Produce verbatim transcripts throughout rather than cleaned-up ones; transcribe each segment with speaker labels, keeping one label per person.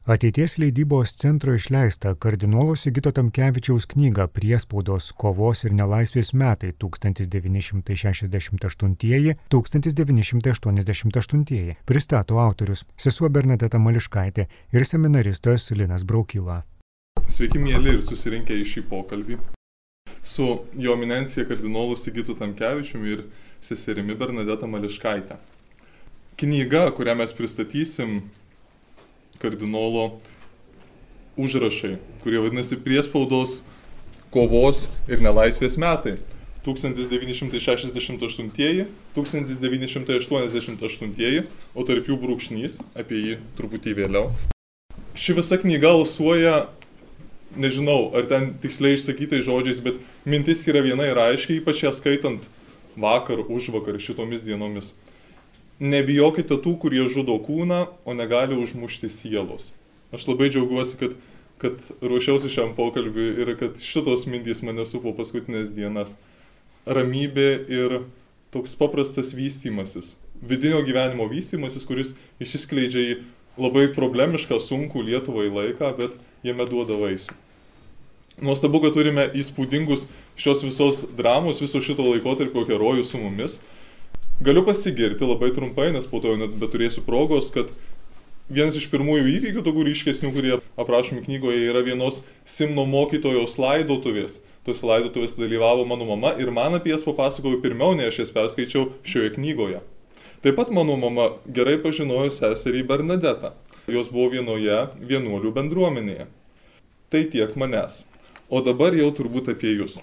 Speaker 1: Ateities leidybos centro išleistą kardinolo Sigito Tamkevičiaus knygą Priespaudos kovos ir nelaisvės metai tūkstantis devyni šimtai šešiasdešimt aštuntieji - tūkstantis devyni šimtai aštuoniasdešimt aštuntieji pristato autorius sesuo Bernadeta Mališkaitė ir seminaristas Linas Braukyla.
Speaker 2: Sveiki mieli ir susirinkę į šį pokalbį su jo eminencija kardinolu Sigitu Tamkevičiumi ir seserimi Bernadeta Mališkaitė. Knyga, kurią mes pristatysim, kardinolo užrašai, kurie vadinasi Priespaudos kovos ir nelaisvės metai tūkstantis devyni šimtai šešiasdešimt aštuntieji - tūkstantis devyni šimtai aštuoniasdešimt aštuntieji, o tarp jų brūkšnys, apie jį truputį vėliau. Ši visa knyga alsuoja, nežinau, ar ten tiksliai išsakytais žodžiais, bet mintis yra viena ir aiškiai, ypač ją skaitant vakar, užvakar šitomis dienomis. Nebijokite tų, kurie žudo kūną, o negali užmušti sielos. Aš labai džiaugiuosi, kad, kad ruošiausi šiam pokalbiui ir kad šitos mintys mane supo paskutinės dienas. Ramybė ir toks paprastas vystymasis. Vidinio gyvenimo vystymasis, kuris išsiskleidžia į labai problemišką, sunkų Lietuvai laiką, bet jame duoda vaisių. Nuostabu, kad turime įspūdingus šios visos dramos, viso šito laikotarpio herojų su mumis. Galiu pasigirti labai trumpai, nes po to jau net beturėsiu progos, kad vienas iš pirmųjų įvykių, tokių ryškesnių, kurie aprašomi knygoje, yra vienos Simno mokytojos laidotuvės. Tose laidotuvės dalyvavo mano mama ir man apie jas papasakojo pirmiau, nei aš jas perskaičiau šioje knygoje. Taip pat mano mama gerai pažinojo seserį Bernadetą. Jos buvo vienoje vienuolių bendruomenėje. Tai tiek manęs. O dabar jau turbūt apie jūs.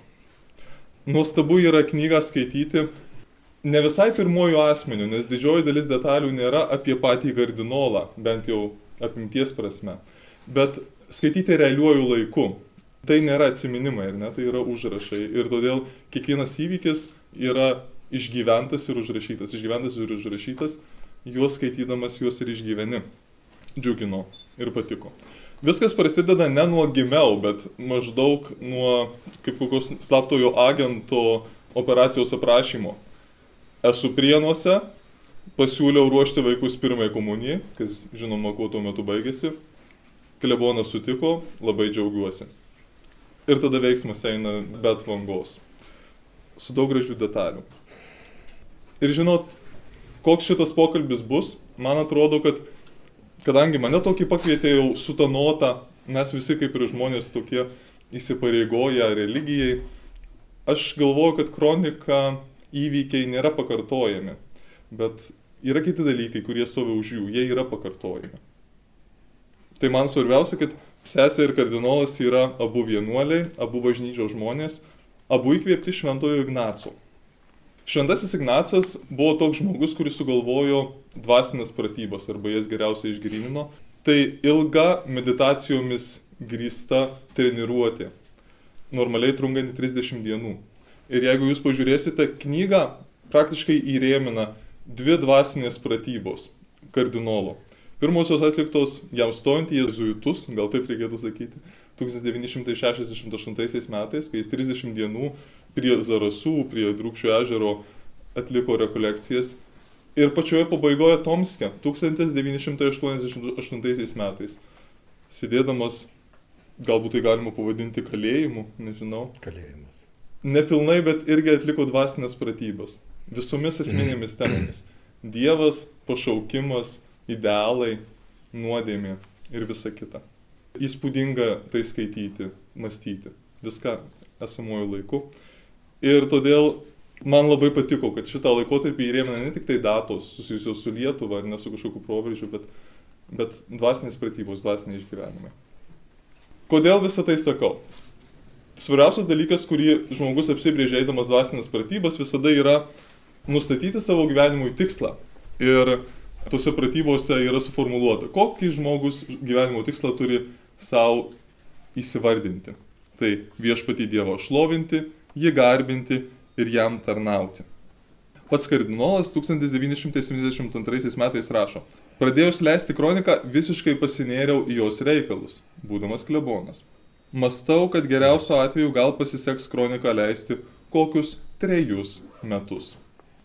Speaker 2: Nuostabu yra knygą skaityti ne visai pirmojų asmenių, nes didžioji dalis detalių nėra apie patį kardinolą, bent jau apimties prasme, bet skaityti realiuoju laiku. Tai nėra atsiminimai, ne? Tai yra užrašai ir todėl kiekvienas įvykis yra išgyventas ir užrašytas, išgyventas ir užrašytas, juos skaitydamas juos ir išgyveni. Džiugino ir patiko. Viskas prasideda ne nuo gimiau, bet maždaug nuo kaip kokios slaptojo agento operacijos aprašymo. Esu Prienuose, pasiūliau ruošti vaikus pirmai komunijai, kas žinoma, kuo tuo metu baigėsi. Klebonas sutiko, labai džiaugiuosi. Ir tada veiksmas eina be atvangos. Su daug gražių detalių. Ir žinot, koks šitas pokalbis bus, man atrodo, kad kadangi mane tokį pakvietė jau su ta nota, mes visi kaip ir žmonės tokie įsipareigoję religijai, aš galvoju, kad kronika įvykiai nėra pakartojami, bet yra kiti dalykai, kurie stovi už jų, jie yra pakartojami. Tai man svarbiausia, kad sesė ir kardinolas yra abu vienuoliai, abu bažnyčios žmonės, abu įkvėpti Šventojo Ignaco. Šventasis Ignacas buvo toks žmogus, kuris sugalvojo dvasinės pratybas, arba jas geriausiai išgrynino. Tai ilga meditacijomis grįsta treniruotė, normaliai trunkanti trisdešimt dienų. Ir jeigu jūs pažiūrėsite, knygą praktiškai įrėmina dvi dvasinės pratybos kardinolo. Pirmosios atliktos jam stojant į jėzuitus, gal taip reikėtų sakyti, tūkstantis devyni šimtai šešiasdešimt aštuntaisiais metais, kai jis trisdešimt dienų prie Zarasų, prie Drūkščio ežero atliko rekolekcijas. Ir pačioje pabaigoje Tomske, tūkstantis devyni šimtai aštuoniasdešimt aštuntaisiais metais, sėdėdamas, galbūt tai galima pavadinti kalėjimu, nežinau.
Speaker 3: Kalėjimas.
Speaker 2: Nepilnai, bet irgi atliko dvasinės pratybas. Visomis esminėmis temomis. Dievas, pašaukimas, idealai, nuodėmė ir visa kita. Įspūdinga tai skaityti, mąstyti. Viską esamuoju laiku. Ir todėl man labai patiko, kad šitą laikotarpį įrėmina ne tik tai datos susijusios su Lietuva ar ne su kažkokiu proveržiu, bet, bet dvasinės pratybos, dvasiniai išgyvenimai. Kodėl visą tai sakau? Svarbiausias dalykas, kurį žmogus apsibrėžia eidamas dvasinės pratybas, visada yra nustatyti savo gyvenimui tikslą. Ir tose pratybose yra suformuluota, kokį žmogus gyvenimo tikslą turi savo įsivardinti. Tai viešpatį Dievą šlovinti, jį garbinti ir jam tarnauti. Pats kardinolas tūkstantis devyni šimtai septyniasdešimt antraisiais metais rašo: pradėjus leisti kroniką, visiškai pasinėriau į jos reikalus, būdamas klebonas. Mastau, kad geriausiu atveju gal pasiseks kroniką leisti kokius trejus metus.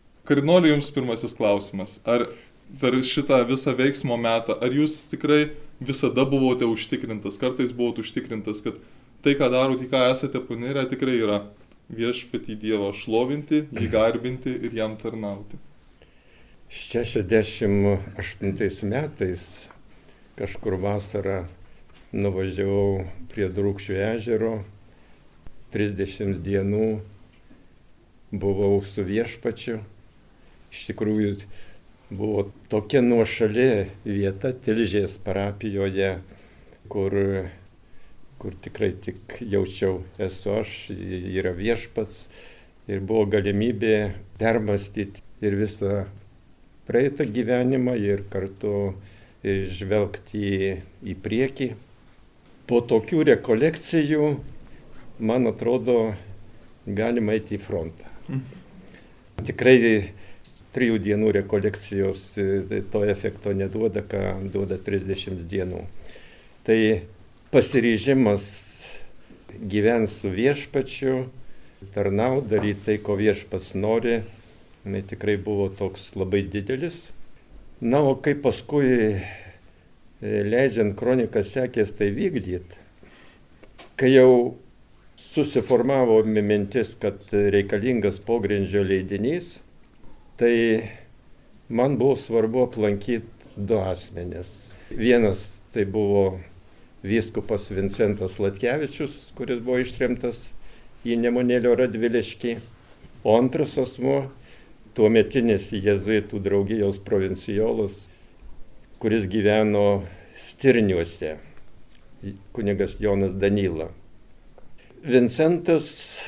Speaker 2: Kardinolai, jums pirmasis klausimas. Ar per šitą visą veiksmo metą, ar jūs tikrai visada buvote užtikrintas, kartais buvote užtikrintas, kad tai, ką darote, ką esate panirę, tikrai yra viešpatį Dievą šlovinti, jį garbinti ir jam tarnauti.
Speaker 3: šešiasdešimt aštuntais metais kažkur vasarą nuvažiavau prie Drūkšių ežero, trisdešimt dienų buvau su viešpačiu. Iš tikrųjų buvo tokia nuošali vieta Tilžės parapijoje, kur, kur tikrai tik jaučiau esu aš, yra viešpats ir buvo galimybė permastyti ir visą praeitą gyvenimą ir kartu žvelgti į, į priekį. Po tokių rekolekcijų, man atrodo, galima eiti į frontą. Tikrai trijų dienų rekolekcijos to efekto neduoda, ką duoda trisdešimt dienų. Tai pasiryžimas gyventi su viešpačiu, tarnauti, daryti tai, ko viešpats nori, tai tikrai buvo toks labai didelis. Na, o kaip paskui leidžiant kroniką sekės tai vykdyti, kai jau susiformavo mintis, kad reikalingas pogrindžio leidinys, tai man buvo svarbu aplankyti du asmenis. Vienas tai buvo vyskupas Vincentas Latkevičius, kuris buvo ištremtas į Nemunėlio Radviliškį, o antras asmuo tuometinis jėzuitų draugijos provincijolas, kuris gyveno Stirniuose, kunigas Jonas Danyla. Vincentas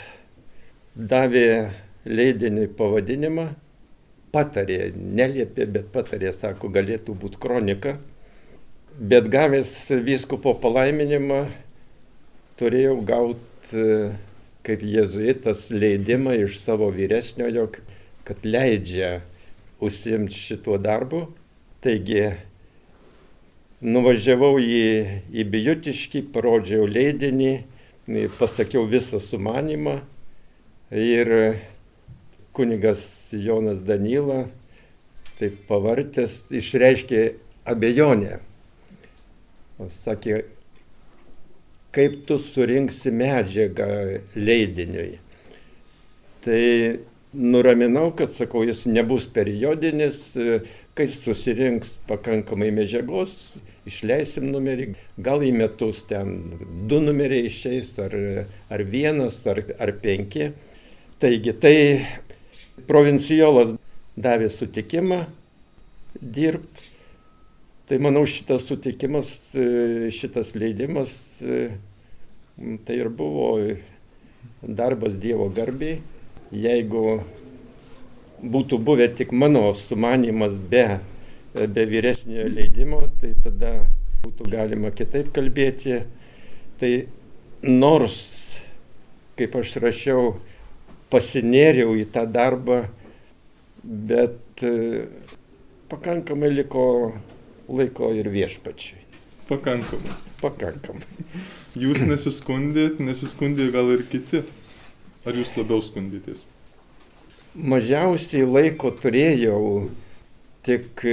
Speaker 3: davė leidiniui pavadinimą, patarė, neliepė, bet patarė, sako, galėtų būti kronika. Bet gavęs vyskupo palaiminimą, turėjau gauti kaip jėzuitas leidimą iš savo vyresniojo, kad leidžia užsiimti šituo darbu. Taigi nuvažiavau į, į Bijutiškį, parodžiau leidinį, pasakiau visą sumanimą ir kunigas Jonas Danyla, taip pavartęs, išreiškė abejonę. O sakė, kaip tu surinksi medžiagą leidiniui. Tai nuraminau, kad, sakau, jis nebus periodinis, kai susirinks pakankamai medžiagos, išleisim numerį, gal į metus ten du numeriai išeis, ar, ar vienas, ar, ar penki. Taigi, tai provincijolas davė sutikimą dirbti. Tai manau, šitas sutikimas, šitas leidimas, tai ir buvo darbas Dievo garbei. Jeigu būtų buvę tik mano sumanymas be, be vyresniojo leidimo, tai tada būtų galima kitaip kalbėti. Tai nors, kaip aš rašiau, pasinėriau į tą darbą, bet pakankamai liko laiko ir viešpačiui.
Speaker 2: Pakankamai.
Speaker 3: Pakankamai.
Speaker 2: Jūs nesiskundėt, nesiskundė gal ir kiti. Ar jūs labiau skundytės?
Speaker 3: Mažiausiai laiko turėjau tik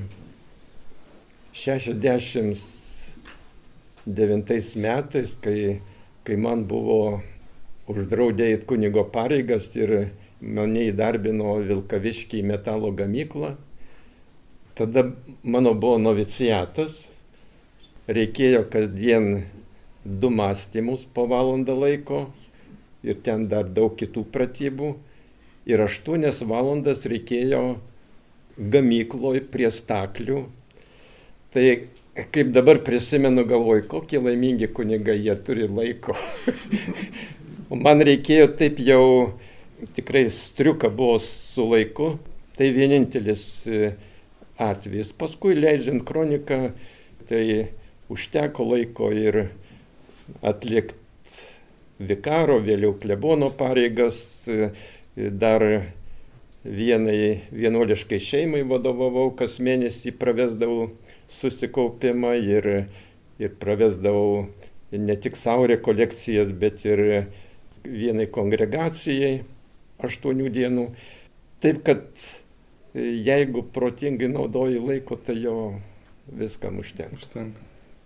Speaker 3: šešiasdešimt devintais metais, kai, kai man buvo uždraudė eit kunigo pareigas ir mane įdarbino Vilkaviškį į metalo gamyklą. Tada mano buvo noviciatas, reikėjo kasdien du mąstymus po valandą laiko ir ten dar daug kitų pratybų. Ir aštuonias valandas reikėjo gamykloj prie staklių. Tai kaip dabar prisimenu, galvoju, kokie laimingi kunigai, jie turi laiko. Man reikėjo taip jau, tikrai striuka buvo su laiku, tai vienintelis atvejis. Paskui leidžiant kroniką, tai užteko laiko ir atlikti vikaro, vėliau klebono pareigas, dar vienai vienuoliškai šeimai vadovavau, kas mėnesį pravesdavau susikaupimą ir, ir pravesdavau ne tik savo rekolekcijas, bet ir vienai kongregacijai aštuonių dienų. Taip, kad jeigu protingai naudoji laiko, tai jo viskam užtenka.
Speaker 2: Užtenka.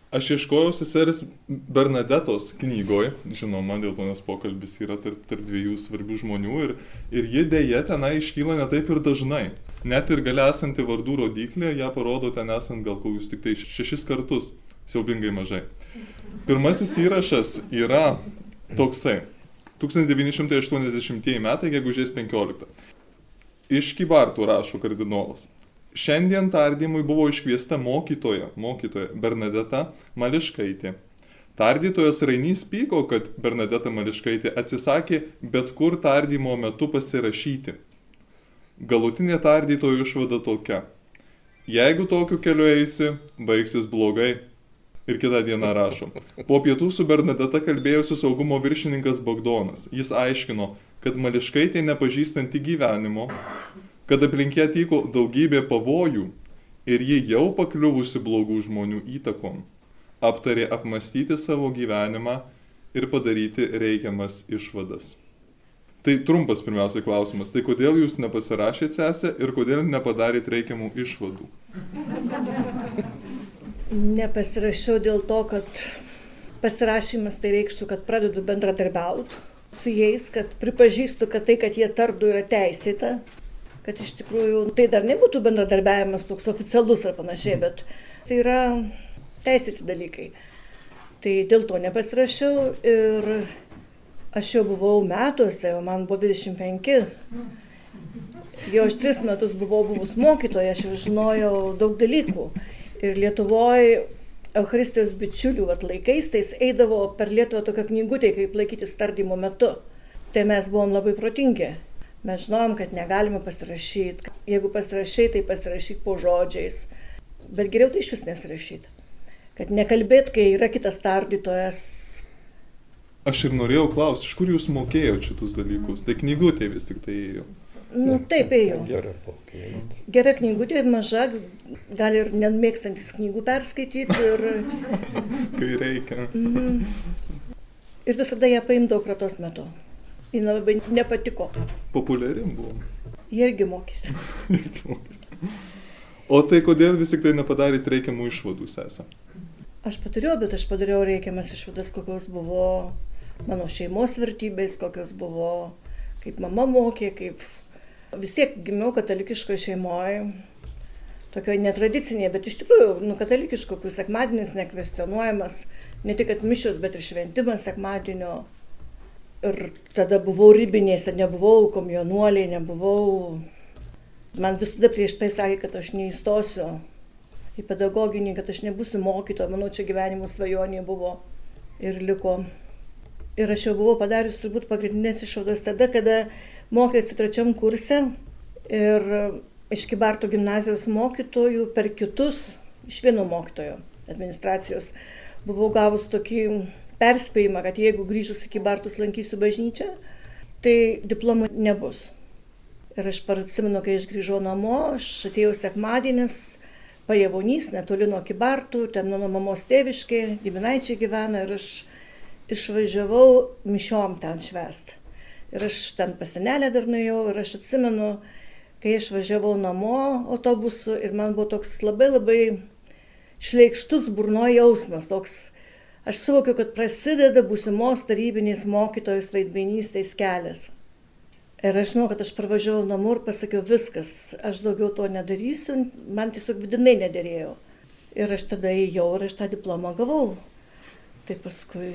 Speaker 2: Aš ieškojau sesers Bernadetos knygoje, žinoma, dėl to nes pokalbis yra tarp, tarp dviejų svarbių žmonių ir, ir ji dėja tenai iškyla ne taip ir dažnai. Net ir gale esanti vardų rodiklė, ją parodo ten esant gal kokius tik tai šešis kartus, siaubingai mažai. Pirmasis įrašas yra toksai. tūkstantis devyni šimtai aštuoniasdešimtieji metai, gegužės penkiolikta. Iš Kybartų rašo kardinolas. Šiandien tardymui buvo iškviesta mokytoja, mokytoja Bernadeta Mališkaitė. Tardytojas Rainys pyko, kad Bernadeta Mališkaitė atsisakė bet kur tardymo metu pasirašyti. Galutinė tardytojo išvada tokia. Jeigu tokiu keliu eisi, baigsis blogai. Ir kitą dieną rašo. Po pietų su Bernadeta kalbėjosi saugumo viršininkas Bogdonas. Jis aiškino, kad Mališkaitė nepažįstanti gyvenimo, kad aplinkė tyko daugybė pavojų ir ji jau pakliuvusi blogų žmonių įtakom. Aptarė apmastyti savo gyvenimą ir padaryti reikiamas išvadas. Tai trumpas pirmiausiai klausimas. Tai kodėl jūs nepasirašėte sesę ir kodėl nepadarėte reikiamų išvadų?
Speaker 4: Nepasirašiau dėl to, kad pasirašymas tai reikštų, kad pradedu bendradarbiauti su jais, kad pripažįstu, kad tai, kad jie tardu, yra teisėta, kad iš tikrųjų tai dar nebūtų bendradarbiavimas toks oficialus ar panašiai, bet tai yra teisėti dalykai. Tai dėl to nepasirašiau ir aš jau buvau metuose, jau man buvo dvidešimt penki. Jau aš tris metus buvau buvus mokytoja, aš jau žinojau daug dalykų. Ir Lietuvoje Eucharistijos bičiulių vat, laikais tais eidavo per Lietuvą tokią knygutę, kaip laikytis tardymo metu. Tai mes buvom labai protingi. Mes žinojom, kad negalime pasirašyti. Jeigu pasirašai, tai pasirašyk po žodžiais. Bet geriau tai iš vis nesirašyti. Kad nekalbėt, kai yra kitas tardytojas.
Speaker 2: Aš ir norėjau klausti, iš kur jūs mokėjote šitus dalykus? Tai knygutė vis tik tai ėjo.
Speaker 4: Nu, taip ėjau.
Speaker 3: Gera pokalbė.
Speaker 4: Gera knygutė, maža, gali ir nemėgstantis knygų perskaityti. Ir...
Speaker 2: Kai reikia.
Speaker 4: Mm. Ir visada ją paimdavau kratos metu. Jis labai nepatiko.
Speaker 2: Populiarim buvo.
Speaker 4: Jie irgi mokėsi.
Speaker 2: O tai kodėl vis tik tai nepadarėte reikiamų išvadų, sesę?
Speaker 4: Aš padariau, bet aš padariau reikiamas išvadas, kokios buvo mano šeimos vertybės, kokios buvo, kaip mama mokė, kaip... Vis tiek gimiau katalikiškoje šeimoje, tokioje netradicinėje, bet iš tikrųjų, nu, katalikiško, kur sekmadienis nekvestionuojamas, ne tik kad mišios, bet ir šventimas sekmadienio. Ir tada buvau ribinėse, nebuvau komjonuoliai, nebuvau... Man visada prieš tai sakė, kad aš neįstosiu į pedagoginį, kad aš nebūsiu mokytoja, manau, čia gyvenimo svajonė buvo ir liko. Ir aš jau buvau padarius turbūt pagrindinės išvadas tada, kada mokėsi trečiam kurse ir iš Kybartų gimnazijos mokytojų per kitus, iš vieno mokytojo administracijos, buvau gavus tokį perspėjimą, kad jeigu grįžus į Kybartus lankysiu bažnyčią, tai diplomų nebus. Ir aš atsimenu, kai aš grįžau namo, aš atėjau sekmadienis, Pajavonys, netoli nuo Kybartų, ten mano mamos tėviškė, giminaičiai gyvena ir aš išvažiavau mišiom ten švęsti. Ir aš ten pas senelę dar nuėjau ir aš atsimenu, kai aš važiavau namo autobusu ir man buvo toks labai labai šleikštus burnoje jausmas, toks, aš suvokiu, kad prasideda būsimos tarybinės mokytojos vaidmenystės kelias. Ir aš žinau, kad aš pravažiavau namo ir pasakiau viskas, aš daugiau to nedarysiu, man tiesiog vidinai nederėjo. Ir aš tada ėjau ir aš tą diplomą gavau. Tai paskui...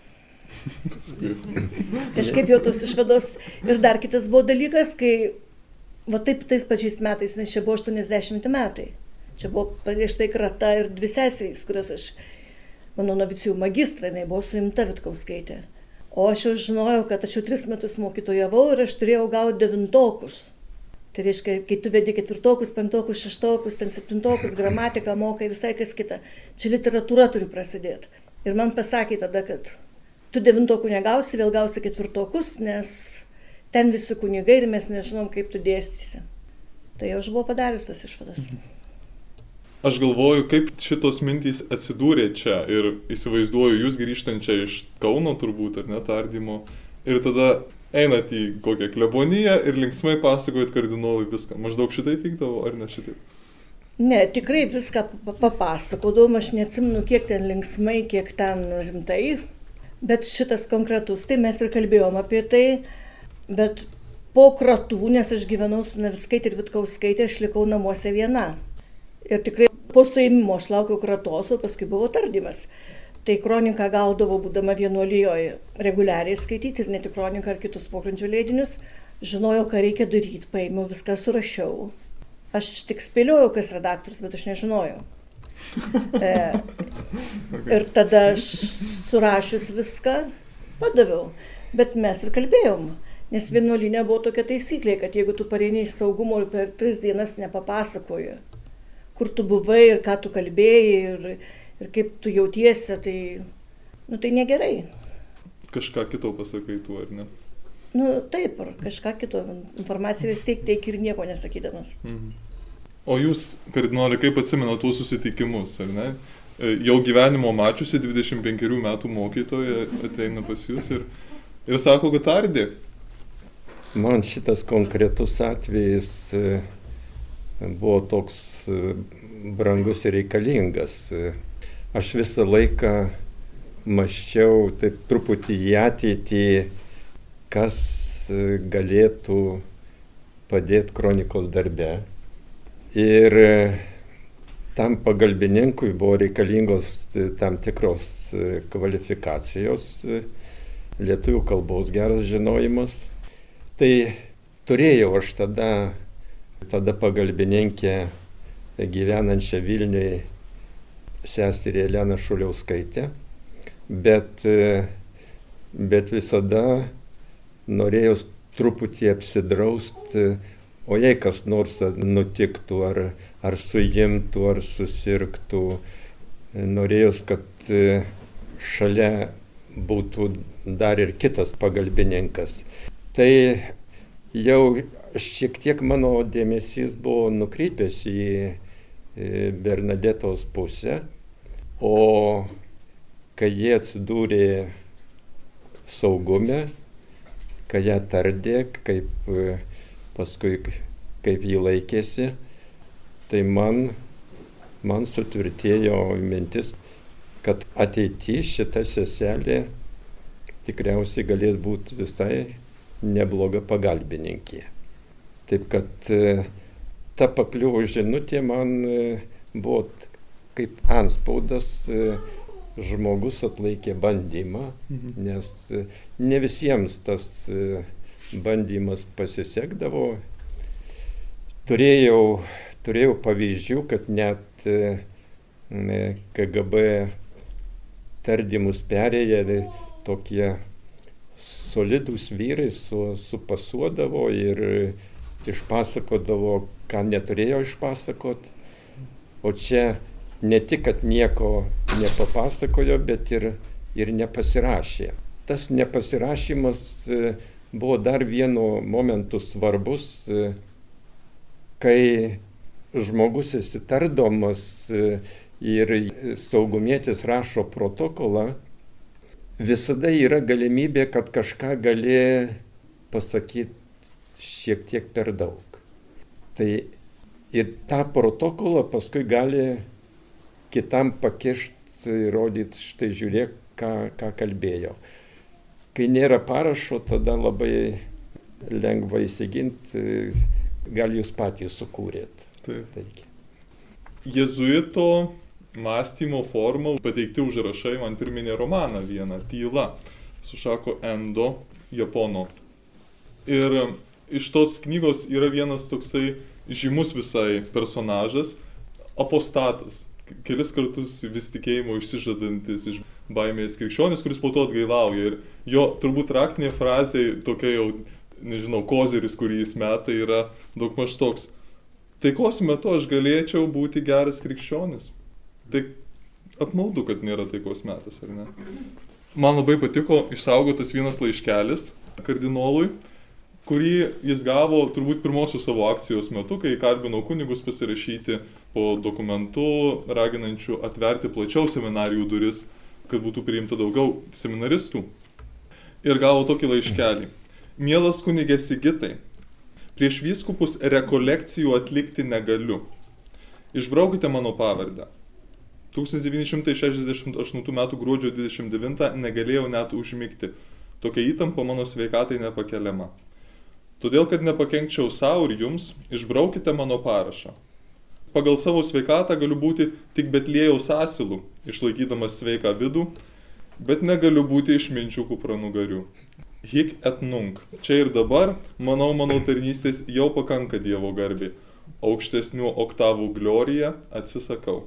Speaker 4: Kažkaip jau tos išvados. Ir dar kitas buvo dalykas, kai va taip tais pačiais metais, nes čia buvo aštuoniasdešimti metai. Čia buvo prieš tai krata ir dvi seserys, kurias aš, mano novicijų magistrą, jinai buvo suimta Vitkauskaitė. O aš jau žinojau, kad aš jau tris metus mokytojavau ir aš turėjau gauti devintokus. Tai reiškia, kai tu vedi ketvirtokus, penktokus, šeštokus, ten septintokus, gramatiką mokai, visai kas kita. Čia literatūra turi prasidėti. Ir man pasakė tada, kad tu devintokų negausi, vėl gausi ketvirtokus, nes ten visi kunigai ir mes nežinom, kaip tu dėstysi. Tai aš buvau padarius tas išvadas.
Speaker 2: Aš galvoju, kaip šitos mintys atsidūrė čia ir įsivaizduoju jūs grįžtančią iš Kauno turbūt, ar ne, tardymo. Ir tada einat į kokią kleboniją ir linksmai pasakojat kardinolui viską. Maždaug šitaip vykdavo, ar ne šitaip?
Speaker 4: Ne, tikrai viską papasakodavom, aš neatsimenu, kiek ten linksmai, kiek ten rimtai, bet šitas konkretus, tai mes ir kalbėjom apie tai, bet po kratų, nes aš gyvenau su Navickaitė ir Vitkauskaitė, aš likau namuose viena. Ir tikrai po suėmimo aš laukiau kratos, o paskui buvo tardymas. Tai kroniką gaudavo, būdama vienuolijoje, reguliariai skaityti ir ne tik kroniką ar kitus pogrindžio leidinius. Žinojau, ką reikia daryti, paėmiau, viską surašiau. Aš tik spėliojau, kas redaktorius, bet aš nežinojau. e, ir tada aš surašius viską padaviau. Bet mes ir kalbėjom, nes vienuolinė buvo tokia taisyklė, kad jeigu tu pareini iš saugumo ir per tris dienas nepapasakoji, kur tu buvai ir ką tu kalbėjai ir, ir kaip tu jautiesi, tai, nu, tai negerai.
Speaker 2: Kažką kito pasakai tu, ar ne?
Speaker 4: Nu, taip, ar kažką kito. Informaciją vis tiek teik ir nieko nesakydamas.
Speaker 2: Mhm. O jūs, kardinolė, kaip atsimena tuos susitikimus, ar ne? Jau gyvenimo mačiusi dvidešimt penkerių metų mokytoja ateina pas jūs ir, ir sako, kad tardė.
Speaker 3: Man šitas konkretus atvejis buvo toks brangus ir reikalingas. Aš visą laiką mąsčiau taip truputį į ateitį, kas galėtų padėti kronikos darbe. Ir tam pagalbininkui buvo reikalingos tam tikros kvalifikacijos, lietuvių kalbos geras žinojimas. Tai turėjau aš tada, tada pagalbininkę gyvenančią Vilniuje seserį Eleną Šuliauskaitę, bet, bet visada norėjau truputį apsidrausti, o jei kas nors nutiktų, ar, ar suimtų, ar susirgtų, norėjau, kad šalia būtų dar ir kitas pagalbininkas. Tai jau šiek tiek mano dėmesys buvo nukreipęs į Bernadetos pusę, o kai jie atsidūrė saugume, kai ją tardė, kaip paskui kaip jį laikėsi, tai man, man sutvirtėjo mintis, kad ateityje šita seselė tikriausiai galės būti visai nebloga pagalbininkė. Taip kad ta pakliuvo žinutė man buvo kaip antspaudas, žmogus atlaikė bandymą, mhm. nes ne visiems tas bandymas pasisekdavo. Turėjau, turėjau pavyzdžių, kad net K G B tardymus perėję tokie solidūs vyrai su, supasuodavo ir išpasakodavo, ką neturėjo išpasakot. O čia ne tik, kad nieko nepapasakojo, bet ir, ir nepasirašė. Tas nepasirašymas buvo dar vienu momentu svarbus, kai žmogus įsitardomas ir saugumietis rašo protokolą, visada yra galimybė, kad kažką gali pasakyti šiek tiek per daug. Tai ir tą protokolą paskui gali kitam pakišti ir rodyti, štai žiūrėk, ką, ką kalbėjo. Kai nėra parašo, tada labai lengva įsiginti, gal jūs patys sukūrėt.
Speaker 2: Taip. Taigi. Jėzuito mąstymo forma, pateikti užrašai man priminė romaną vieną, Tyla, su Šako Endo, Japono. Ir iš tos knygos yra vienas toksai žymus visai personažas, apostatas, kelis kartus vis tikėjimo išsižadantis iš baimės krikščionis, kuris po to atgailauja. Ir jo turbūt raktinė frazė, tokia jau, nežinau, kozeris, kurį jis meta, yra daugmaž toks: taikos metu aš galėčiau būti geras krikščionis. Tai apmaudu, kad nėra taikos metas, ar ne? Man labai patiko išsaugotas vienas laiškelis kardinolui, kurį jis gavo turbūt pirmosios savo akcijos metu, kai kalbino kunigus pasirašyti po dokumentu, raginančių atverti plačiau seminarijų duris, kad būtų priimta daugiau seminaristų. Ir gavo tokį laiškelį: mielas kunige Sigitai, prieš vyskupus rekolekcijų atlikti negaliu. Išbraukite mano pavardę. tūkstantis devyni šimtai šešiasdešimt aštuntų metų gruodžio dvidešimt devintą negalėjau net užmigti. Tokia įtampa mano sveikatai nepakeliama. Todėl, kad nepakenkčiau savo ir jums, išbraukite mano parašą. Pagal savo sveikatą galiu būti tik Betliejaus asilu, išlaikydamas sveiką vidų, bet negaliu būti išminčių kupranugarių. Hic et nunc. Čia ir dabar, manau, mano tarnystės jau pakanka Dievo garbė. Aukštesnių oktavų gloriją atsisakau.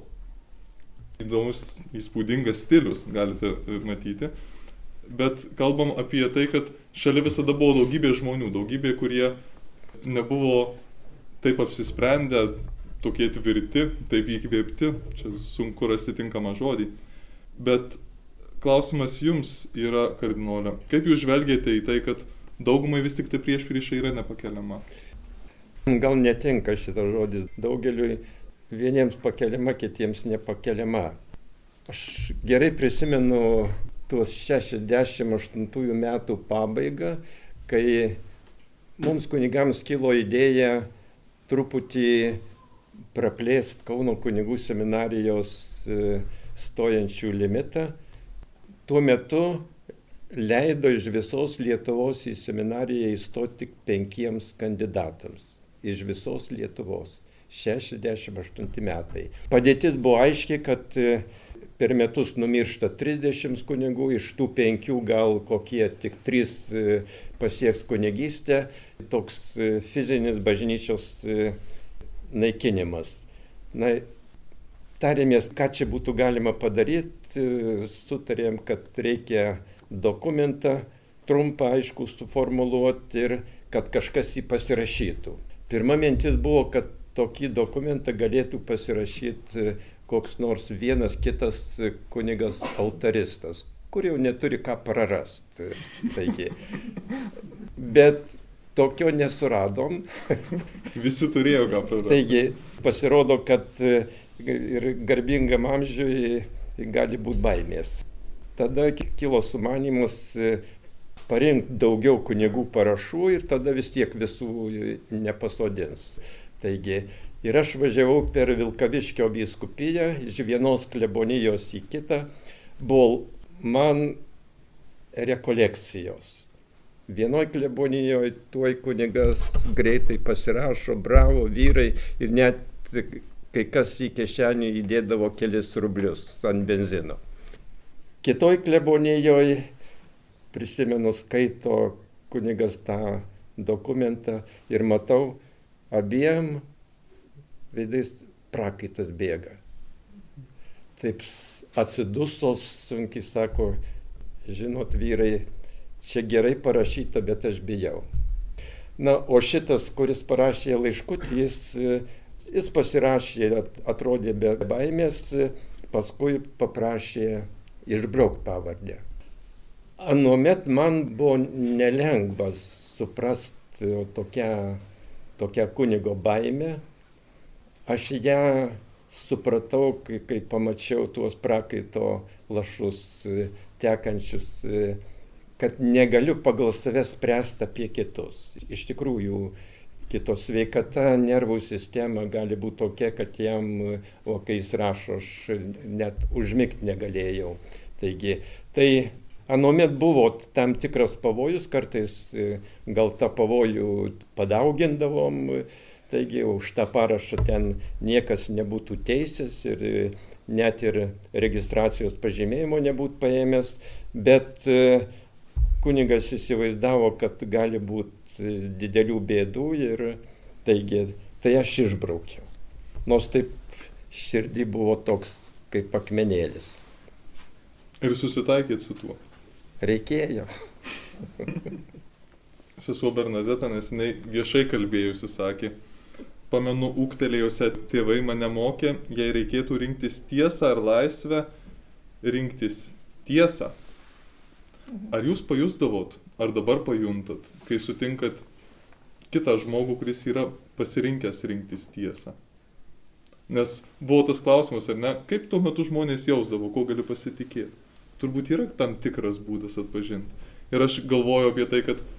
Speaker 2: Įdomus, įspūdingas stilius, galite matyti. Bet kalbam apie tai, kad šalia visada buvo daugybė žmonių, daugybė, kurie nebuvo taip apsisprendę, tokie tvirti, taip įkvėpti, čia sunku rasti tinkamą žodį. Bet klausimas jums yra, kardinolė, kaip jūs žvelgiate į tai, kad daugumai vis tik tai priešprieša yra nepakeliama?
Speaker 3: Gal netinka šitas žodis daugeliui. Vieniems pakeliama, kitiems nepakeliama. Aš gerai prisimenu tuos šešiasdešimt aštuntųjų metų pabaigą, kai mums kunigams kilo idėja truputį praplėsti Kauno kunigų seminarijos stojančių limitą. Tuo metu leido iš visos Lietuvos į seminariją įstoti tik penkiems kandidatams. Iš visos Lietuvos. šešiasdešimt aštunti metai. Padėtis buvo aiški, kad per metus numiršta trisdešimt kunigų, iš tų penkių gal kokie tik trys pasieks kunigystę. Toks fizinis bažnyčios naikinimas. Na, tarėmės, ką čia būtų galima padaryti, sutarėm, kad reikia dokumentą trumpą, aišku, suformuluoti ir kad kažkas jį pasirašytų. Pirma mintis buvo, kad tokį dokumentą galėtų pasirašyti koks nors vienas kitas kunigas altaristas, kur jau neturi ką prarasti. Taigi. Bet tokio nesuradom.
Speaker 2: Visi turėjo ką prarasti.
Speaker 3: Taigi pasirodo, kad ir garbingam amžiui gali būti baimės. Tada kilo sumanymas parinkti daugiau kunigų parašų ir tada vis tiek visų nepasodins. Taigi, ir aš važiavau per Vilkaviškio vyskupiją, iš vienos klebonijos į kitą, buvo man rekolekcijos. Vienoj klebonijoje tuoj kunigas greitai pasirašo, bravo, vyrai, ir net kai kas į kišenį įdėdavo kelis rublius ant benzino. Kitoj klebonijoje, prisimenu, skaito kunigas tą dokumentą ir matau, abiem veidais prakaitas bėga. Taip atsidustos, sunkiai sako, žinot, vyrai, čia gerai parašyta, bet aš bijau. Na, o šitas, kuris parašė laiškutį, jis, jis pasirašė, atrodė be baimės, paskui paprašė išbraukti pavardę. Anuomet man buvo nelengva suprasti tokią tokia kunigo baimė. Aš ją supratau, kai, kai pamačiau tuos prakaito lašus tekančius, kad negaliu pagal save spręsti apie kitus. Iš tikrųjų, kito sveikata, nervų sistema gali būti tokia, kad jam, o kai jis rašo, aš net užmigti negalėjau. Taigi, tai anuomet buvo tam tikras pavojus, kartais gal tą pavojų padaugindavom, taigi už tą parašą ten niekas nebūtų teisęs ir net ir registracijos pažymėjimo nebūtų paėmęs, bet kunigas įsivaizdavo, kad gali būti didelių bėdų ir taigi tai aš išbraukiau. Nors taip širdį buvo toks kaip akmenėlis.
Speaker 2: Ir susitaikėt su tuo?
Speaker 3: Reikėjo.
Speaker 2: Sesuo Bernadeta neseniai viešai kalbėjusi sakė, pamenu, ūgtelėjusią tėvai mane mokė, jei reikėtų rinktis tiesą ar laisvę, rinktis tiesą. Ar jūs pajusdavot, ar dabar pajuntat, kai sutinkat kitą žmogų, kuris yra pasirinkęs rinktis tiesą? Nes buvo tas klausimas, ar ne, kaip tuo metu žmonės jausdavo, ko gali pasitikėti? Turbūt yra tam tikras būdas atpažinti. Ir aš galvoju apie tai, kad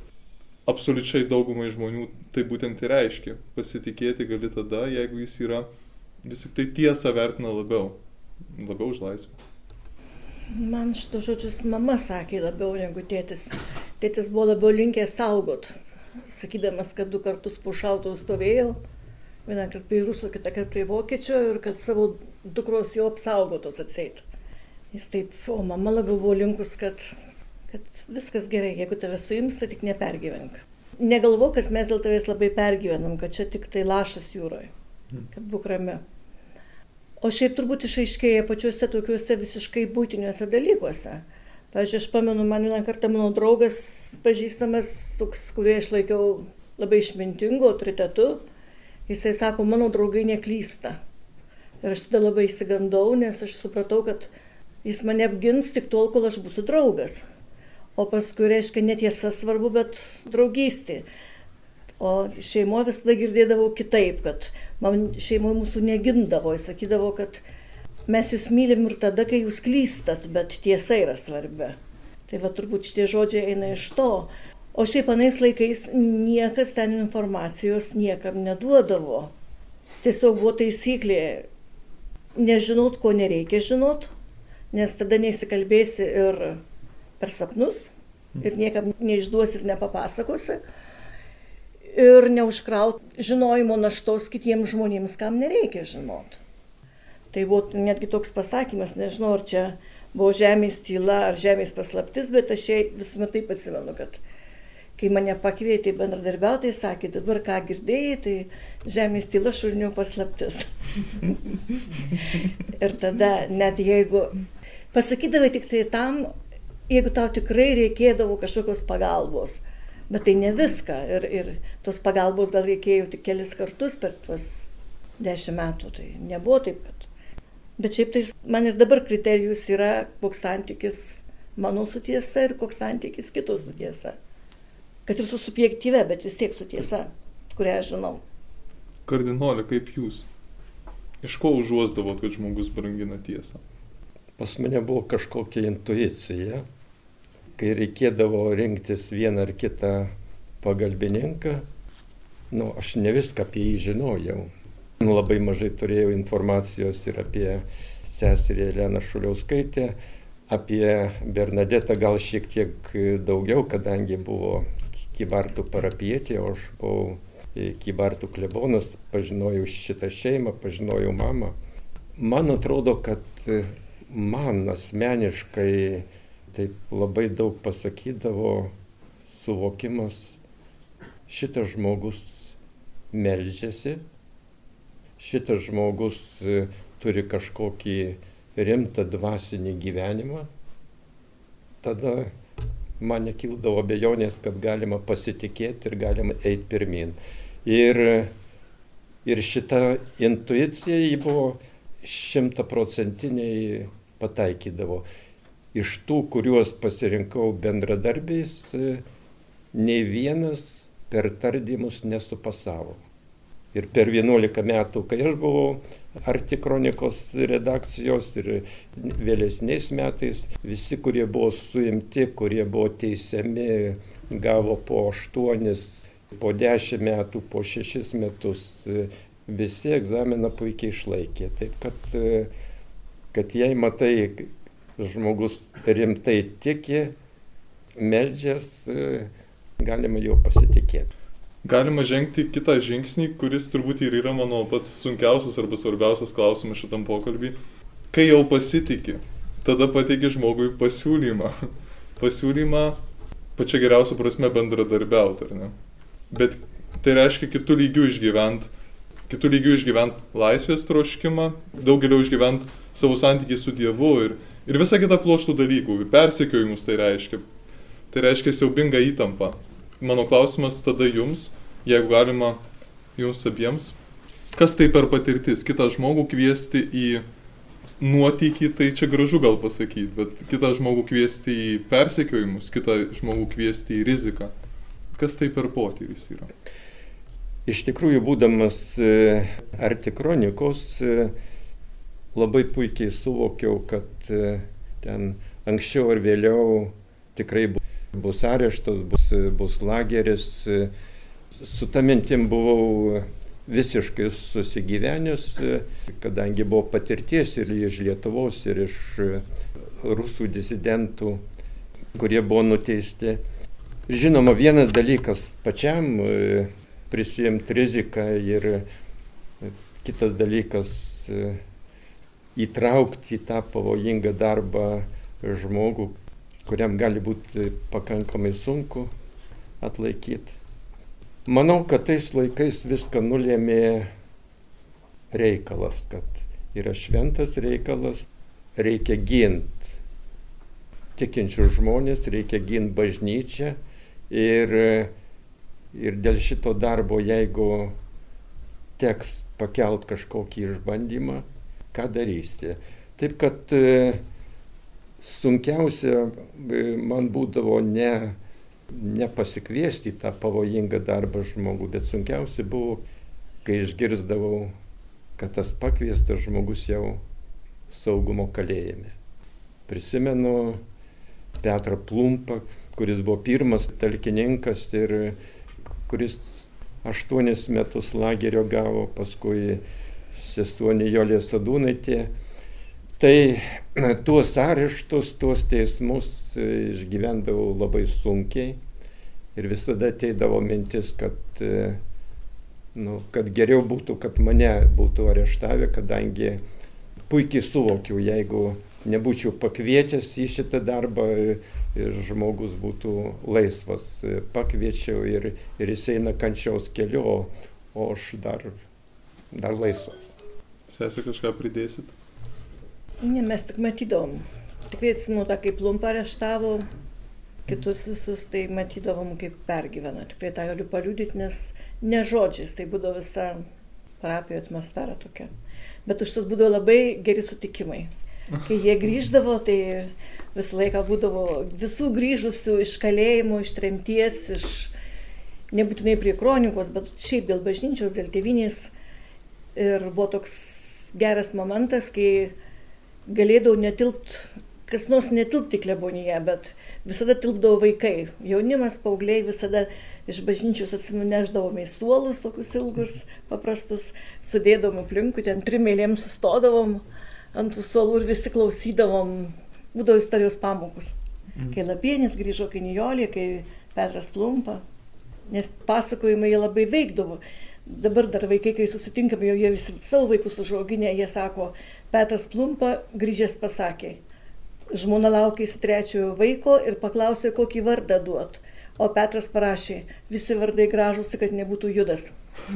Speaker 2: absoliučiai daugumai žmonių tai būtent ir reiškia. Pasitikėti gali tada, jeigu jis yra vis tik tai tiesą vertina labiau, labiau už laisvę?
Speaker 4: Man šito žodžius mama sakė labiau negu tėtis. Tėtis buvo labiau linkęs saugot, sakydamas, kad du kartus po šautuvų stovėjau, vieną kartą prie rusų, kitą kartą prie vokiečio ir kad savo dukros jo apsaugotos atseit. Jis taip, o mama labiau buvo linkus, kad, kad viskas gerai, jeigu tave suims, tai tik nepergyvenk. Negalvo, kad mes dėl tavęs labai pergyvenam, kad čia tik tai lašas jūroje, kad būk rami. O šiaip turbūt išaiškėja pačiuose tokiuose visiškai būtiniuose dalykuose. Pavyzdžiui, aš pamenu, man vieną kartą mano draugas pažįstamas, toks, kurį aš laikiau labai išmintingu autoritetu, jisai sako, mano draugai neklysta. Ir aš tada labai įsigandau, nes aš supratau, kad jis mane apgins tik tol, kol aš būsiu draugas. O paskui reiškia netiesa svarbu, bet draugystė. O šeimoje visada girdėdavau kitaip, kad man šeimoje mūsų negindavo. Jis sakydavo, kad mes jūs mylim ir tada, kai jūs klystat, bet tiesa yra svarbi. Tai va turbūt šitie žodžiai eina iš to. O šiaip anais laikais niekas ten informacijos niekam neduodavo. Tiesiog buvo taisyklė nežinot, ko nereikia žinot, nes tada neįsikalbėsi ir per sapnus, ir niekam neišduosi ir nepapasakosi. Ir neužkraut žinojimo naštos kitiems žmonėms, kam nereikia žinot. Tai buvo netgi toks pasakymas, nežinau, ar čia buvo žemės tyla ar žemės paslaptis, bet aš visuomet taip atsimenu, kad kai mane pakvietė bendradarbiauti, tai sakė, dabar ką girdėjai, tai žemės tyla šulinio paslaptis. Ir tada net jeigu pasakydavai tik tai tam, jeigu tau tikrai reikėdavo kažkokios pagalbos. Bet tai ne viską ir, ir tos pagalbos gal reikėjo tik kelis kartus per tuos dešimt metų, tai nebuvo taip, kad. Bet šiaip tai man ir dabar kriterijus yra, koks santykis mano su tiesa ir koks santykis kito su tiesa. Kad ir su subjektyve, bet vis tiek su tiesa, kurią aš žinau.
Speaker 2: Kardinolė, kaip jūs? Iš ko užuosdavot, kad žmogus brangina tiesą?
Speaker 3: Pas mane buvo kažkokia intuicija. Kai reikėdavo rinktis vieną ar kitą pagalbininką, nu, aš ne viską apie jį žinojau. Nu, labai mažai turėjau informacijos ir apie seserį Eleną Šuliauskaitę, apie Bernadetą gal šiek tiek daugiau, kadangi buvo Kybartų parapietė, o aš buvau Kybartų klebonas, pažinojau šitą šeimą, pažinojau mamą. Man atrodo, kad man asmeniškai taip labai daug pasakydavo suvokimas, šitas žmogus meldžiasi, šitas žmogus turi kažkokį rimtą dvasinį gyvenimą. Tada man nekildavo abejonės, kad galima pasitikėti ir galima eiti pirmin. Ir, ir šita intuicija jį buvo šimtaprocentiniai pataikydavo. Iš tų, kuriuos pasirinkau bendradarbiais, nei vienas per tardymus nesupasavo. Ir per vienuolika metų, kai aš buvau Arti kronikos redakcijos ir vėlesniais metais, visi, kurie buvo suimti, kurie buvo teisiami, gavo po aštuonis, po dešimt metų, po šešis metus, visi egzaminą puikiai išlaikė. Taip, kad, kad jei matai, žmogus rimtai tiki, meldžias, galima jau pasitikėti.
Speaker 2: Galima žengti kitą žingsnį, kuris turbūt ir yra mano pats sunkiausias arba svarbiausias klausimas šitam pokalbį. Kai jau pasitiki, tada pateiki žmogui pasiūlymą. Pasiūlymą pačia geriausia prasme bendradarbiauti, ar ne? Bet tai reiškia kitų lygių išgyvent, kitų lygių išgyvent laisvės troškimą, daug geriau išgyvent savo santykį su Dievu ir, ir visą kitą pluoštų dalykų. Persekiojimus tai reiškia. Tai reiškia siaubingą įtampą. Mano klausimas tada jums, jeigu galima jums abiems, kas tai per patirtis? Kitą žmogų kviesti į nuotykį, tai čia gražu gal pasakyti, bet kitą žmogų kviesti į persekiojimus, kitą žmogų kviesti į riziką. Kas tai per potyris yra?
Speaker 3: Iš tikrųjų, būdamas Arti kronikos, labai puikiai suvokiau, kad ten anksčiau ar vėliau tikrai bus. Bus areštas, bus, bus lageris. Su ta mintim buvau visiškai susigyvenęs, kadangi buvo patirties ir iš Lietuvos, ir iš rusų disidentų, kurie buvo nuteisti. Žinoma, vienas dalykas pačiam prisiimti riziką ir kitas dalykas įtraukti į tą pavojingą darbą žmogų, kuriam gali būti pakankamai sunku atlaikyti. Manau, kad tais laikais viską nulėmė reikalas, kad yra šventas reikalas, reikia ginti tikinčius žmonės, reikia ginti bažnyčią ir, ir dėl šito darbo, jeigu teks pakelt kažkokį išbandymą, ką darysi. Taip kad sunkiausia man būdavo ne nepasikviesti tą pavojingą darbą žmogų, bet sunkiausia buvo, kai išgirsdavau, kad tas pakviestas žmogus jau saugumo kalėjime. Prisimenu Petrą Plumpą, kuris buvo pirmas talkininkas ir kuris aštuonis metus lagerio gavo, paskui sesuo Nijolė Sadūnaitė. Tai tuos areštus, tuos teismus išgyvendavau labai sunkiai ir visada ateidavo mintis, kad, nu, kad geriau būtų, kad mane būtų areštavę, kadangi puikiai suvokiau, jeigu nebūčiau pakvietęs į šitą darbą, žmogus būtų laisvas. Pakviečiau ir, ir jis eina kančiaus keliu, o, o aš dar, dar laisvas.
Speaker 2: Sesė, kažką pridėsit?
Speaker 4: Ne, mes tik matydavom. Tikrai atsimenu tą, kaip Plumpą areštavo, kitus visus, tai matydavom, kaip pergyvena. Tikrai tą galiu paliudyti, nes ne žodžiais, tai būdavo visa parapijų atmosfera tokia. Bet už tas būdavo labai geri sutikimai. Kai jie grįždavo, tai visą laiką būdavo visų grįžusių iš kalėjimo, iš tremties, iš nebūtinai prie kronikos, bet šiaip dėl bažnyčios, dėl tėvynės. Ir buvo toks geras momentas, kai galėdavau netilpt, kas nors netilpti kleboniją, bet visada tilpdavo vaikai. Jaunimas, paaugliai visada iš bažnyčios atsinuneždavome į suolus, tokius ilgus, paprastus, sudėdavom aplinkui, ten trim eilėm sustodavom ant tų suolų ir visi klausydavom, būdavo istorijos pamokus. Mm. Kai Lapienis grįžo, kai Nijolė, kai Petras Plumpa, nes pasakojimai jie labai veikdavo. Dabar dar vaikai, kai susitinkame, jau jie visi savo vaikus užauginę, jie sako, Petras Plumpa grįžęs pasakė, žmona laukėsi trečiojo vaiko ir paklausė, kokį vardą duot. O Petras parašė, visi vardai gražūs, kad nebūtų Judas.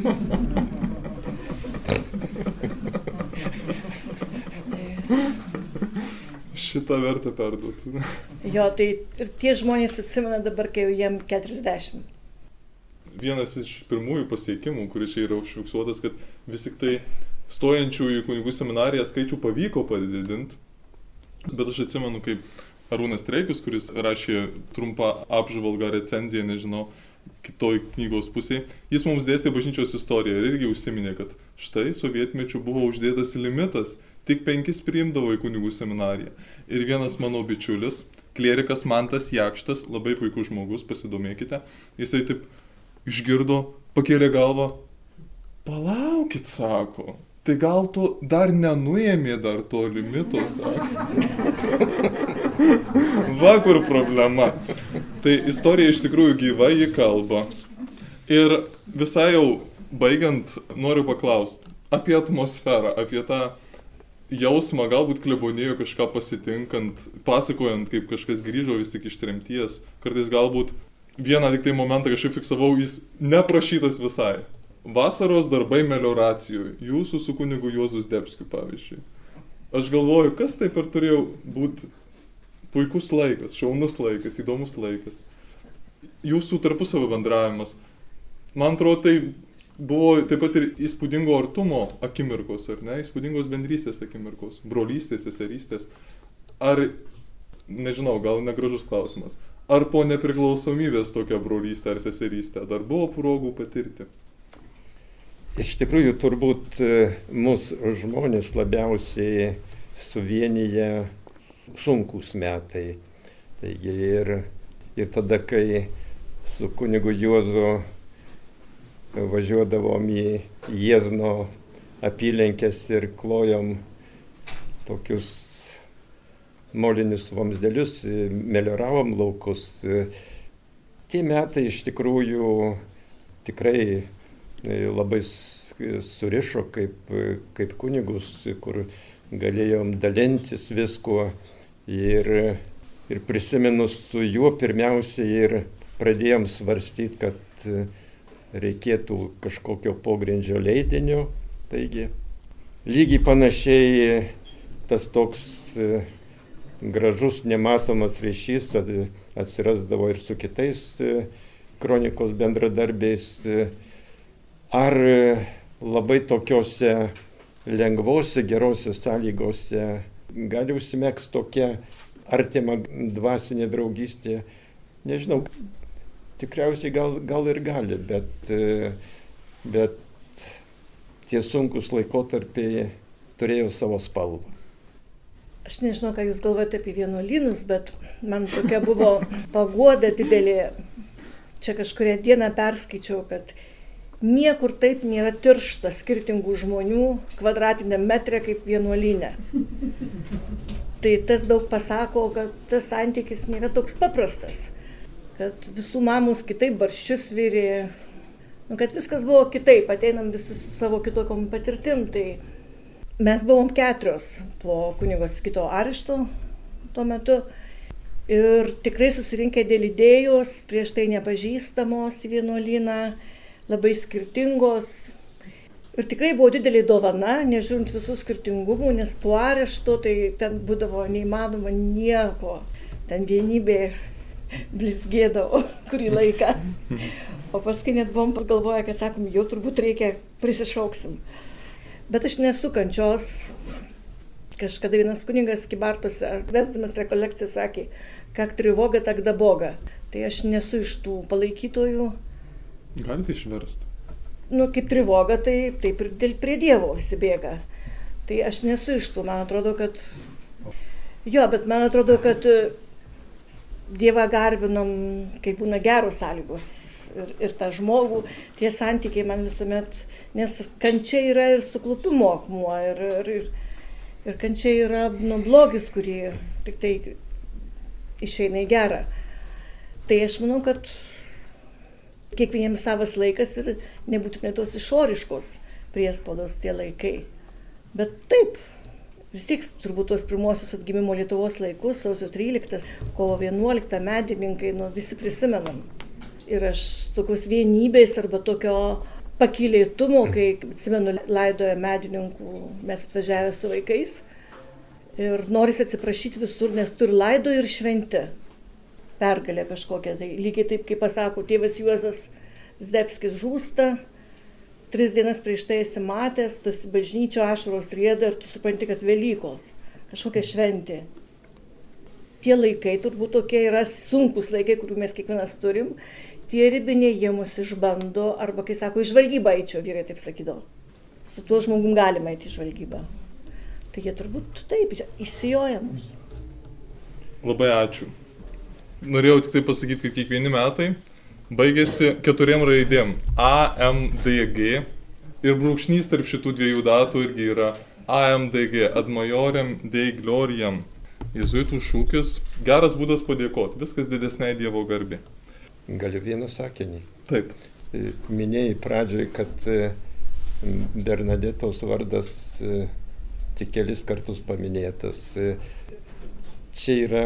Speaker 2: Šitą vertą perduoti.
Speaker 4: Jo, tai ir tie žmonės atsimena dabar, kai jau jiem keturiasdešimt.
Speaker 2: Vienas iš pirmųjų pasiekimų, kuris čia yra užfiksuotas, kad vis tik tai stojančių į kunigų seminariją skaičių pavyko padidinti. Bet aš atsimenu, kaip Arūnas Streikus, kuris rašė trumpą apžvalgą, recenziją, nežinau, kitoj knygos pusėje, jis mums dėstė bažnyčios istoriją ir irgi užsiminė, kad štai sovietmečiu buvo uždėtas limitas, tik penkis priimdavo į kunigų seminariją. Ir vienas mano bičiulis, klierikas Mantas Jakštas, labai puikus žmogus, pasidomėkite, jisai taip išgirdo, pakėlė galvą, palaukit, sako, tai gal tu dar nenuėmė dar to limito, sako. Va kur problema. Tai istorija iš tikrųjų gyva, ji kalba. Ir visai jau baigiant, noriu paklausti apie atmosferą, apie tą jausmą, galbūt klebonijoje kažką pasitinkant, pasakojant, kaip kažkas grįžo vis tik iš tremties, kartais galbūt vieną tik tai momentą kažkaip fiksavau, jis neprašytas visai. Vasaros darbai melioracijoje, jūsų su kunigu Juozu Zdebskiu, pavyzdžiui. Aš galvoju, kas taip ir turėjo būti puikus laikas, šaunus laikas, įdomus laikas. Jūsų tarpusavio bendravimas. Man atrodo, tai buvo taip pat ir įspūdingo artumo akimirkos, ar ne? Įspūdingos bendrystės akimirkos, brolystės, seserystės. Ar, nežinau, gal negražus klausimas, ar po nepriklausomybės tokia brolystė ar seserystė dar buvo progų patirti?
Speaker 3: Iš tikrųjų, turbūt mūsų žmonės labiausiai suvienyje sunkus metai. Taigi ir, ir tada, kai su kunigu Juozu važiuodavom į Jiezno apylinkės ir klojom tokius molinius vamzdelius, melioravom laukus. Tie metai iš tikrųjų tikrai labai surišo kaip, kaip kunigus, kur galėjom dalintis viskuo. Ir, ir prisiminus su juo pirmiausia ir pradėjom svarstyti, kad reikėtų kažkokio pogrindžio leidinio. Taigi, lygiai panašiai tas toks gražus, nematomas ryšys atsirasdavo ir su kitais kronikos bendradarbiais. Ar labai tokiose lengvose, gerose sąlygose gali užsimegzti tokia artima dvasinė draugystė? Nežinau, tikriausiai gal, gal ir gali, bet, bet tie sunkus laikotarpiai turėjo savo spalvą.
Speaker 4: Aš nežinau, ką jūs galvojate apie vienuolynus, bet man tokia buvo paguoda didelė. Čia kažkurią dieną perskaičiau, kad niekur taip nėra tiršta skirtingų žmonių kvadratiniam metre kaip vienuolynė. Tai tas daug pasako, kad tas santykis nėra toks paprastas. Kad visų mamos kitaip barščius virė, nu, kad viskas buvo kitaip, ateinam visi su savo kitokiom patirtim. Tai mes buvom keturios po kunigo Sigito arešto tuo metu ir tikrai susirinkę dėl idėjos, prieš tai nepažįstamos į vienuolyną, labai skirtingos. Ir tikrai buvo didelė dovana, nežiūrint visų skirtingumų, nes po arešto tai ten būdavo neįmanoma nieko, ten vienybė blizgėdavo kurį laiką. O paskui net buvom pagalvoję, kad sakom, jau turbūt reikia, prisišauksim. Bet aš nesu kančios. Kažkada vienas kunigas Kybartuose, vesdamas rekolekciją, sakė, kak trivoga, tak da boga. Tai aš nesu iš tų palaikytojų.
Speaker 2: Galite išversti?
Speaker 4: Nu, kaip trivoga, tai taip ir prie Dievo visi bėga. Tai aš nesu iš tų, man atrodo, kad... Jo, bet man atrodo, kad Dievą garbinom, kai būna geros sąlygos. Ir, ir tą žmogų, tie santykiai man visuomet, nes kančia yra ir suklupimo akmuo, ir, ir, ir, ir kančia yra nu, blogis, kurį tik tai išeina į gerą. Tai aš manau, kad kiekvieniem savas laikas ir nebūtinai tos išoriškos priespaudos tie laikai. Bet taip, vis tiek turbūt tos pirmosius atgimimo Lietuvos laikus, sausio tryliktos, kovo vienuoliktą, medininkai, nu, visi prisimenam. Ir aš tokios vienybės arba tokio pakylėtumo, kai, atsimenu, laidojo medininkų, mes atvažiavę su vaikais. Ir norisi atsiprašyti visur, nes turi laido ir šventi. Pergalė kažkokia. Tai lygiai taip, kaip pasako, tėvas Juozas Zdebskis žūsta, tris dienas prieš tai esi matęs, tu bažnyčio ašaros rieda ir tu supranti, kad Velykos. Kažkokia šventė. Tie laikai turbūt tokie yra sunkus laikai, kurių mes kiekvienas turim. Tie ribiniai jie mus išbando, arba, kai sako, į žvalgybą eičiau, vyrai taip sakydavo. Su tuo žmogum galima eiti į žvalgybą. Tai jie turbūt taip, išsijoja mus.
Speaker 2: Labai ačiū. Norėjau tik tai pasakyti, kad kiekvieni metai baigėsi keturiem raidėm. A M D G ir brūkšnys tarp šitų dviejų datų irgi yra A M D G, ad majorem Dei gloriam. Jėzuitų šūkis, geras būdas padėkoti, viskas didesniai Dievo garbė.
Speaker 3: Galiu vieną sakinį.
Speaker 2: Taip.
Speaker 3: Minėjai pradžioj, kad Bernadetos vardas tik kelis kartus paminėtas. Čia yra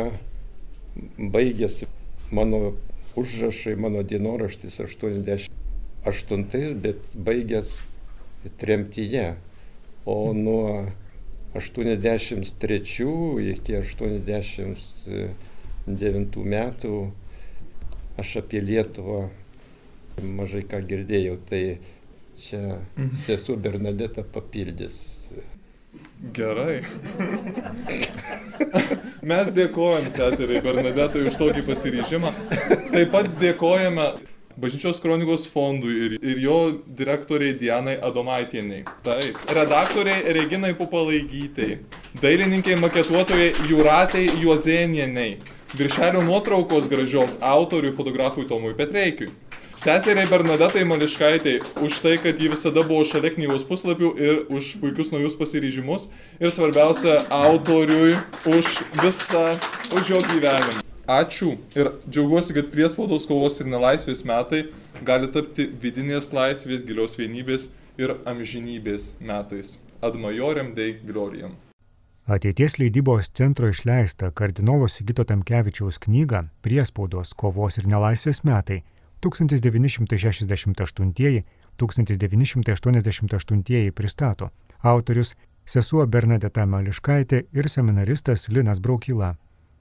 Speaker 3: baigęs mano užrašai, mano dienoraštis aštuoniasdešimt aštuntais, bet baigęs tremtyje. O nuo aštuoniasdešimt trečių iki aštuoniasdešimt devintų metų aš apie Lietuvą mažai ką girdėjau, tai čia sesuo Bernadeta papildys.
Speaker 2: Gerai. Mes dėkojam seseriai Bernadetai už tokį pasiryžimą. Taip pat dėkojame Bažnyčios kronikos fondui ir, ir jo direktoriai Dianai Adomaitieniai. Taip. Redaktoriai Reginai Pupalaigytei. Dailininkai maketuotojai Jūratei Juozėnieniai. Viršelio nuotraukos gražios autoriui fotografui Tomui Petreikiui. Seseriai Bernadetai Mališkaitei už tai, kad ji visada buvo šalia knygos puslapių ir už puikius naujus pasiryžimus ir svarbiausia autoriui už visą, už jo gyvenimą. Ačiū ir džiaugiuosi, kad priespaudos kovos ir nelaisvės metai gali tapti vidinės laisvės, gilios vienybės ir amžinybės metais. Ad majorem Dei gloriam.
Speaker 1: Ateities leidybos centro išleista kardinolo Sigito Tamkevičiaus knygą Priespaudos kovos ir nelaisvės metai tūkstantis devyni šimtai šešiasdešimt aštuntieji - tūkstantis devyni šimtai aštuoniasdešimt aštuntieji pristato autorius sesuo Bernadeta Mališkaitė ir seminaristas Linas Braukyla.